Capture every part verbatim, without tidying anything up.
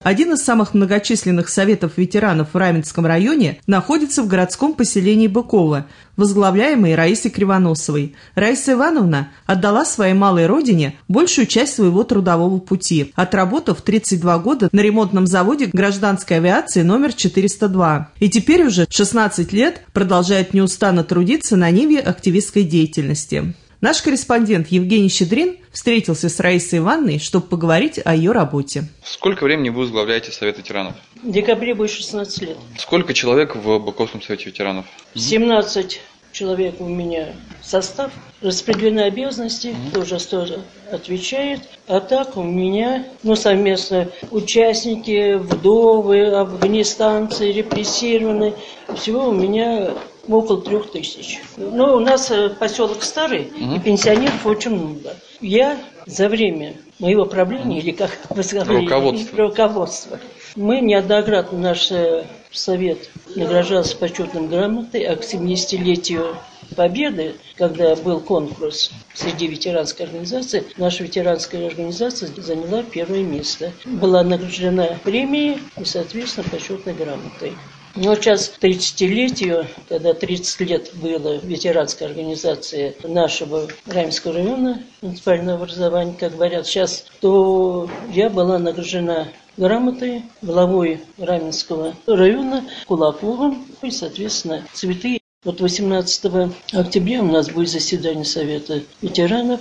Один из самых многочисленных советов ветеранов в Раменском районе находится в городском поселении Быково, возглавляемый Раисой Кривоносовой. Раиса Ивановна отдала своей малой родине большую часть своего трудового пути, отработав тридцать два года на ремонтном заводе гражданской авиации номер четыреста два. И теперь уже шестнадцать лет продолжает неустанно трудиться на ниве активистской деятельности. Наш корреспондент Евгений Щедрин встретился с Раисой Ивановной, чтобы поговорить о ее работе. Сколько времени вы возглавляете Совет ветеранов? В декабре будет шестнадцать лет. Сколько человек в Быковском совете ветеранов? семнадцать человек у меня состав. Распределены обязанности, mm-hmm. тоже сто отвечает. А так у меня ну, совместно участники, вдовы, афганистанцы, репрессированные. Всего у меня около трех тысяч. Но у нас поселок старый, mm-hmm. и пенсионеров очень много. Я за время моего правления, или как вы сказали, руководство. руководство, мы неоднократно, наш совет награждался почетной грамотой, а к семидесятилетию Победы, когда был конкурс среди ветеранской организации, наша ветеранская организация заняла первое место. Была награждена премией и, соответственно, почетной грамотой. Но сейчас к тридцатилетию, когда тридцать лет было ветеранской организации нашего Раменского района муниципального образования, как говорят сейчас, то я была награждена грамотой главой Раменского района Кулаковым и, соответственно, цветы. Вот восемнадцатого октября у нас будет заседание Совета ветеранов,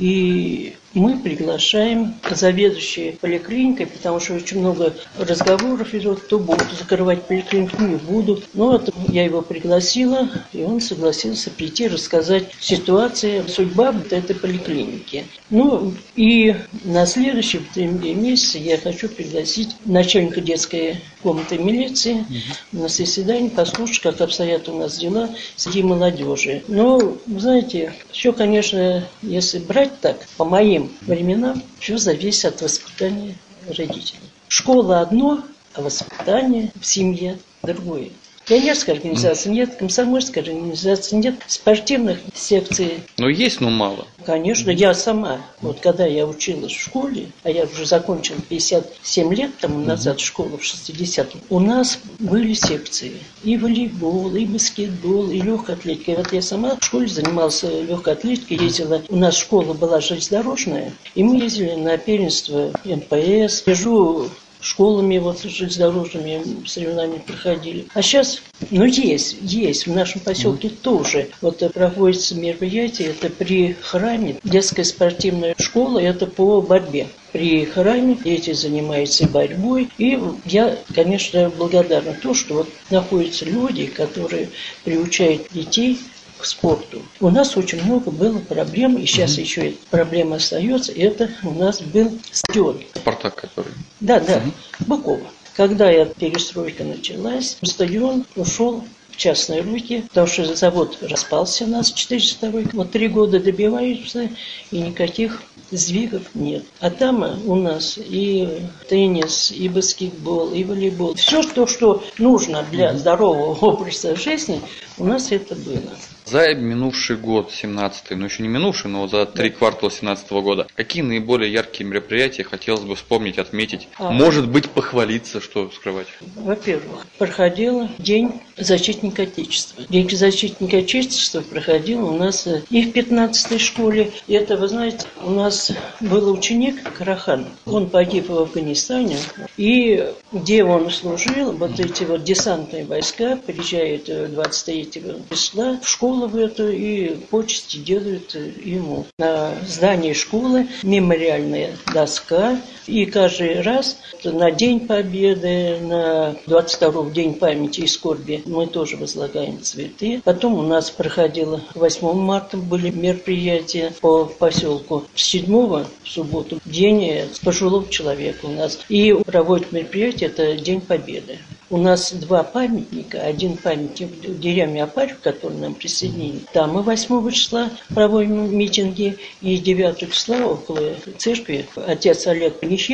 и мы приглашаем заведующие поликлиникой, потому что очень много разговоров идет, кто будет закрывать поликлинику, не будут. Но вот я его пригласила, и он согласился прийти, рассказать ситуацию, судьба вот этой поликлиники. Ну и на следующий месяц я хочу пригласить начальника детской комнаты милиции угу. на заседание, послушать, как обстоят у нас дела среди молодежи. Но, знаете, все, конечно, если брать так, по моим временам, все зависит от воспитания родителей. Школа одно, а воспитание в семье другое. Пионерской организации нет, комсомольской организации нет, спортивных секций. Но есть, но мало. Конечно, я сама, вот когда я училась в школе, а я уже закончила пятьдесят семь лет тому назад школу в шестидесятом, у нас были секции. И волейбол, и баскетбол, и легкая атлетика. И вот я сама в школе занималась легкой атлетикой, ездила. У нас школа была железнодорожная, и мы ездили на первенство эм пэ эс. Езжу школами вот железнодорожными соревнования проходили. А сейчас, ну есть, есть, в нашем поселке mm. тоже. Вот проводится мероприятие, это при храме, детская спортивная школа, это по борьбе. При храме дети занимаются борьбой. И я, конечно, благодарна то, что вот находятся люди, которые приучают детей к спорту. У нас очень много было проблем, и сейчас mm-hmm. еще эта проблема остается. Это у нас был стадион. Спартак, который? Да, да, mm-hmm. Быково. Когда я перестройка началась, стадион ушел в частные руки, потому что завод распался у нас в четыреста втором. Вот три года добиваются, и никаких сдвигов нет. А там у нас и теннис, и баскетбол, и волейбол. Все то, что нужно для здорового образа жизни, у нас это было. За минувший год, семнадцатый, ну еще не минувший, но за три квартала семнадцатого года, какие наиболее яркие мероприятия хотелось бы вспомнить, отметить? А, Может быть, похвалиться, что скрывать? Во-первых, проходил День защитника Отечества. День защитника Отечества проходил у нас и в пятнадцатой школе. И это, вы знаете, у нас был ученик Карахан. Он погиб в Афганистане. И где он служил, вот эти вот десантные войска приезжают двадцать третьего числа в школу в эту и почести делают ему. На здании школы мемориальная доска. И каждый раз на День Победы, на двадцать второй День памяти и скорби мы тоже возлагаем цветы. Потом у нас проходило восьмого марта были мероприятия по поселку. седьмого в субботу День пожилого человека у нас. И проводит мероприятие, это День Победы. У нас два памятника. Один памятник в деревне Апарь, который нам присоединили. Там мы восьмого числа проводим митинги. И девятого числа около церкви отец Олег Панихидов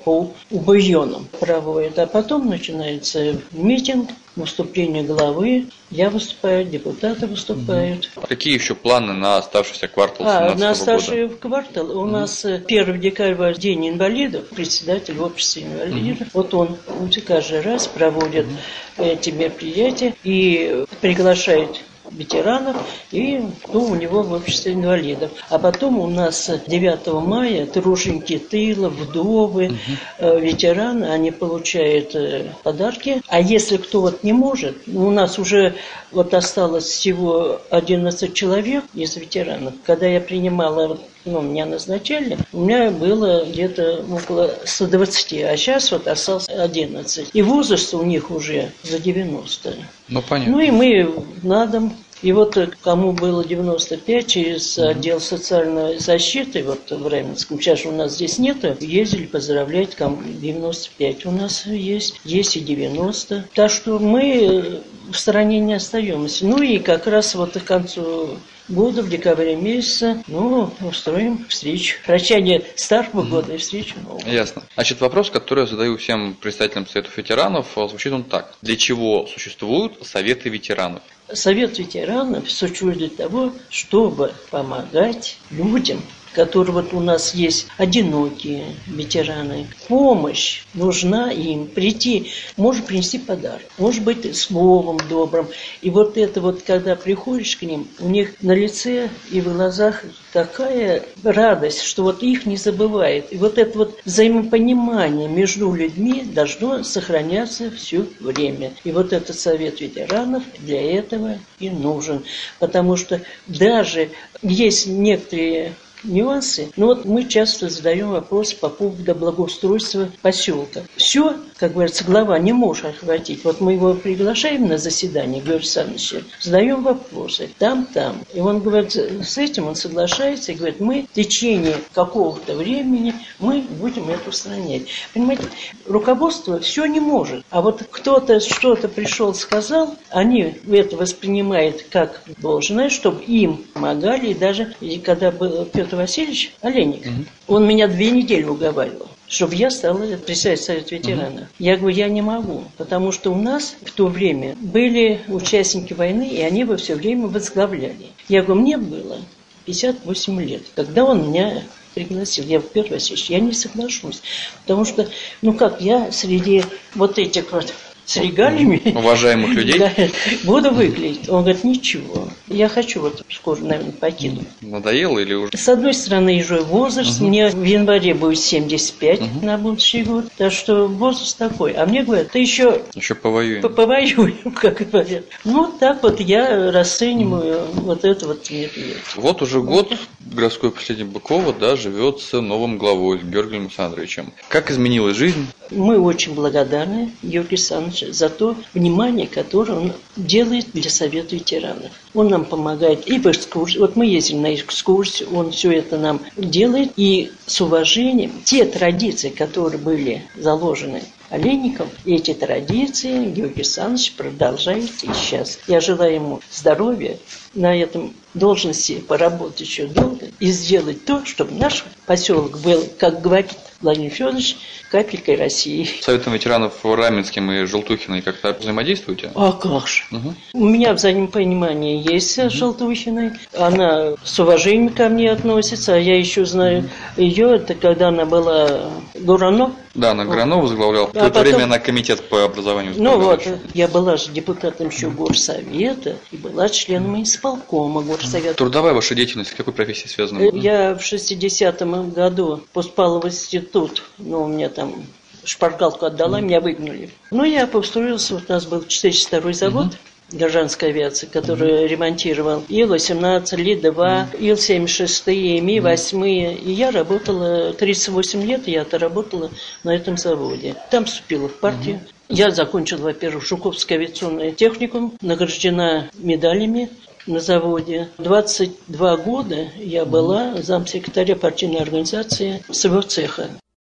по убоенам проводят. А потом начинается митинг, выступление главы. Я выступаю, депутаты выступают. А какие еще планы на оставшийся квартал А, семнадцатого года? на оставшийся квартал у mm-hmm. нас первого декабря день инвалидов, председатель общества инвалидов. Mm-hmm. Вот он, он каждый раз проводит mm-hmm. эти мероприятия и приглашает ветеранов и кто у него в обществе инвалидов. А потом у нас девятого мая труженики тыла, вдовы, угу. э, ветераны, они получают э, подарки. А если кто вот не может, у нас уже вот осталось всего одиннадцать человек из ветеранов. Когда я принимала, ну, меня назначали, у меня было где-то около ста двадцати, а сейчас вот осталось одиннадцать. И возраст у них уже за девяносто. Ну, понятно. Ну, и мы на дом. И вот кому было девяносто пять, через отдел социальной защиты, вот в Раменском, сейчас у нас здесь нету, ездили поздравлять, кому девяносто пять у нас есть, есть и девяносто. Так что мы в стороне не остаемся. Ну и как раз вот к концу года, в декабре месяце, ну, устроим встречу. Прощание старого года и встречу нового. Ясно. Значит, вопрос, который я задаю всем представителям Советов ветеранов, звучит он так. Для чего существуют Советы ветеранов? Совет ветеранов существует для того, чтобы помогать людям, которые вот у нас есть одинокие ветераны. Помощь нужна им. Прийти, может принести подарок, может быть словом добрым. И вот это вот, когда приходишь к ним, у них на лице и в глазах такая радость, что вот их не забывает. И вот это вот взаимопонимание между людьми должно сохраняться все время. И вот этот совет ветеранов для этого и нужен. Потому что даже есть некоторые нюансы. Но вот мы часто задаем вопрос по поводу благоустройства поселка. Все, как говорится, глава не может охватить. Вот мы его приглашаем на заседание, Георгия Александровича, задаем вопросы. Там, там. И он говорит, с этим он соглашается и говорит, мы в течение какого-то времени мы будем это устранять. Понимаете, руководство все не может. А вот кто-то что-то пришел, сказал, они это воспринимают как должное, чтобы им помогали. И даже и когда был Петр Васильевич Олейник, угу. он меня две недели уговаривал, чтобы я стала председателем Совета ветеранов. Угу. Я говорю, я не могу, потому что у нас в то время были участники войны, и они его все время возглавляли. Я говорю, мне было пятьдесят восемь лет, когда он меня пригласил. Я говорю, Петр Васильевич, я не соглашусь, потому что, ну как, я среди вот этих вот с регалиями уважаемых людей да, буду выглядеть. Он говорит, ничего, я хочу вот скоро, наверное, покинуть. Надоело или уже? С одной стороны, уже возраст, угу. мне в январе будет семьдесят пять угу. на будущий год, так что возраст такой. А мне говорят, ты еще... Еще повоюем. Повоюем, как говорят. Ну, так вот я расцениваю угу. вот это вот мероприятие. Вот уже год городской поселение Быково, да, живет с новым главой, Георгием Александровичем. Как изменилась жизнь? Мы очень благодарны Георгию Александровичу за то внимание, которое он делает для Совета ветеранов. Он нам помогает и в экскурсии. Вот мы ездили на экскурсию, он все это нам делает. И с уважением те традиции, которые были заложены Олейником, эти традиции Георгий Александрович продолжает и сейчас. Я желаю ему здоровья, на этом должности поработать еще долго и сделать то, чтобы наш поселок был, как говорит Владимир Федорович, капелькой России. С Советом ветеранов Раменским и Желтухиной как-то взаимодействуете? А как же? Угу. У меня взаимопонимание есть с угу. Желтухиной. Она с уважением ко мне относится, а я еще знаю угу. ее, это когда она была Гурано. Да, она Гурано возглавляла. В а то время она комитет по образованию. Ну вот, я была же депутатом еще горсовета и была членом исполкома горсовета. Трудовая ваша деятельность с какой профессией связана? Я в шестидесятом году поступала в институт, ну, у меня там шпаргалку отдала, mm. меня выгнали. Ну, я построился, вот у нас был четыреста второй завод, mm-hmm. гражданской авиации, который mm-hmm. ремонтировал Ил восемнадцать, Ли два, mm-hmm. Ил семьдесят шесть, Ми восемь. И я работала, тридцать восемь лет я отработала на этом заводе. Там вступила в партию. Mm-hmm. Я закончила, во-первых, Жуковский авиационный техникум, награждена медалями на заводе. двадцать два года я была замсекретаря партийной организации своего цеха.